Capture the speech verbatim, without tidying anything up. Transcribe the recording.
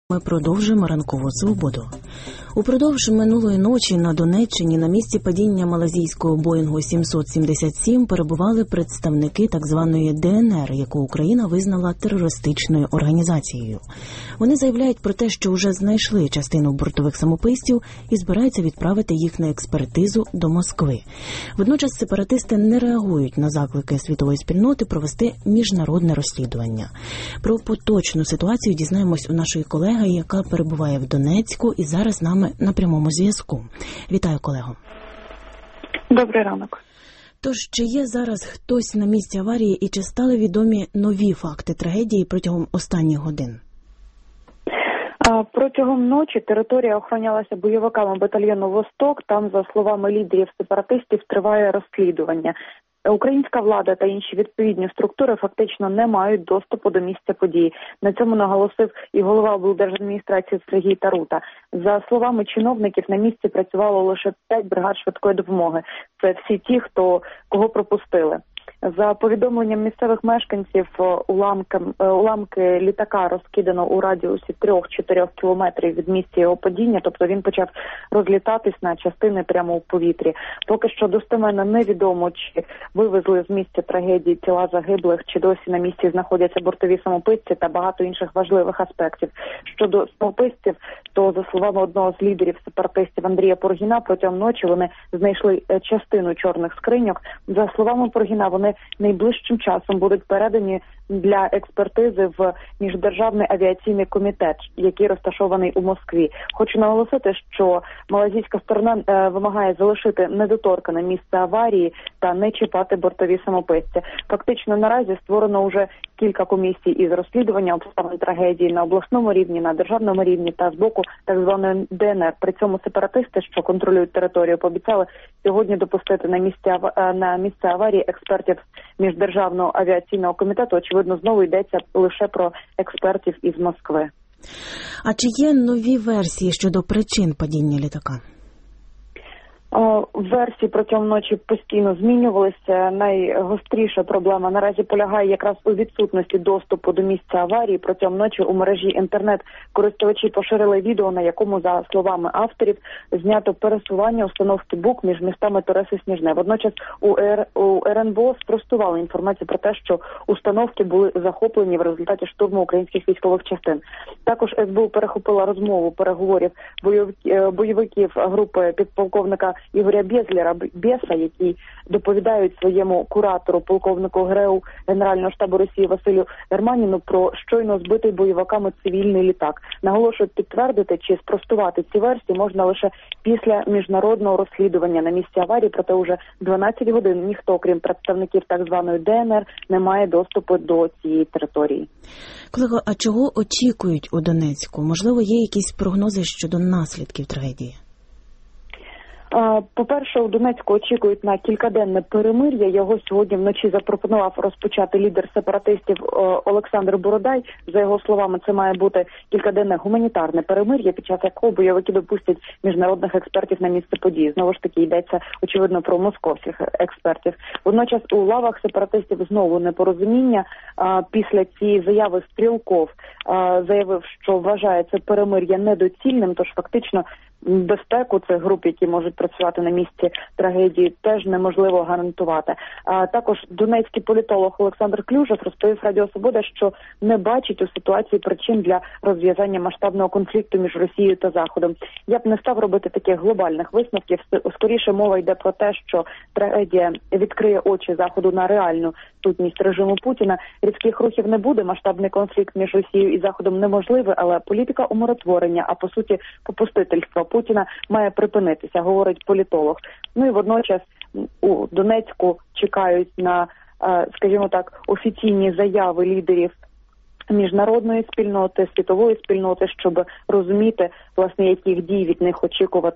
Ми продовжуємо ранкову свободу. Упродовж минулої ночі на Донеччині на місці падіння малазійського Боїнгу сімсот сімдесят сім перебували представники так званої Де Ен Ер, яку Україна визнала терористичною організацією. Вони заявляють про те, що вже знайшли частину бортових самописців і збираються відправити їх на експертизу до Москви. Водночас сепаратисти не реагують на заклики світової спільноти провести міжнародне розслідування. Про поточну ситуацію дізнаємось у нашої колеги, яка перебуває в Донецьку і зараз з нами на прямому зв'язку. Вітаю, колего. Добрий ранок. Тож, чи є зараз хтось на місці аварії і чи стали відомі нові факти трагедії протягом останніх годин? Протягом ночі територія охоронялася бойовиками батальйону «Восток». Там, за словами лідерів сепаратистів, триває розслідування. Українська влада та інші відповідні структури фактично не мають доступу до місця події. На цьому наголосив і голова облдержадміністрації Сергій Тарута. За словами чиновників, на місці працювало лише п'ять бригад швидкої допомоги. Це всі ті, хто кого пропустили. За повідомленням місцевих мешканців, уламки, уламки літака розкидано у радіусі три-чотири кілометрів від місця його падіння, тобто він почав розлітатись на частини прямо у повітрі. Поки що достеменно невідомо, чи вивезли з місця трагедії тіла загиблих, чи досі на місці знаходяться бортові самописці та багато інших важливих аспектів. Щодо самописців, то за словами одного з лідерів сепаратистів Андрія Поргіна, протягом ночі вони знайшли частину чорних скриньок. За словами Поргіна, вони найближчим часом будуть передані для експертизи в Міждержавний авіаційний комітет, який розташований у Москві. Хочу наголосити, що малазійська сторона е, вимагає залишити недоторкане місце аварії та не чіпати бортові самописці. Фактично наразі створено вже кілька комісій із розслідування обставин трагедії на обласному рівні, на державному рівні та з боку так званої Де Ен Ер. При цьому сепаратисти, що контролюють територію, пообіцяли сьогодні допустити на місце, на місце аварії експертів Міждержавного авіаційного комітету. Очевидно, знову йдеться лише про експертів із Москви. А чи є нові версії щодо причин падіння літака? Версії протягом ночі постійно змінювалися. Найгостріша проблема наразі полягає якраз у відсутності доступу до місця аварії. Протягом ночі у мережі інтернет користувачі поширили відео, на якому, за словами авторів, знято пересування установки БУК між містами Торес і Сніжне. Водночас у, Р... у Ер Ен Бе О спростували інформацію про те, що установки були захоплені в результаті штурму українських військових частин. Також Ес Бе У перехопила розмову переговорів бойовиків групи підполковника Ігоря Безлєра, Беса, який доповідають своєму куратору, полковнику ГРУ Генерального штабу Росії Василю Ерманіну про щойно збитий бойовиками цивільний літак. Наголошують, підтвердити чи спростувати ці версії можна лише після міжнародного розслідування на місці аварії, проте уже дванадцять годин ніхто, крім представників так званої Де Ен Ер, не має доступу до цієї території. Колего, а чого очікують у Донецьку? Можливо, є якісь прогнози щодо наслідків трагедії? По-перше, у Донецьку очікують на кількаденне перемир'я. Його сьогодні вночі запропонував розпочати лідер сепаратистів Олександр Бородай. За його словами, це має бути кількаденне гуманітарне перемир'я, під час якого бойовики допустять міжнародних експертів на місце події. Знову ж таки, йдеться, очевидно, про московських експертів. Водночас у лавах сепаратистів знову непорозуміння. Після цієї заяви Стрілков заявив, що вважає це перемир'я недоцільним, тож фактично безпеку цих груп, які можуть працювати на місці трагедії, теж неможливо гарантувати. А також донецький політолог Олександр Клюжев розповів Радіо Свобода, що не бачить у ситуації причин для розв'язання масштабного конфлікту між Росією та Заходом. Я б не став робити таких глобальних висновків. Скоріше мова йде про те, що трагедія відкриє очі Заходу на реальну сутність режиму Путіна. Різких рухів не буде, масштабний конфлікт між Росією і Заходом неможливий, але політика умиротворення, а по суті попустительства Путіна має припинитися, говорить політолог. Ну і водночас у Донецьку чекають на, скажімо так, офіційні заяви лідерів міжнародної спільноти, світової спільноти, щоб розуміти, власне, яких дій від них очікувати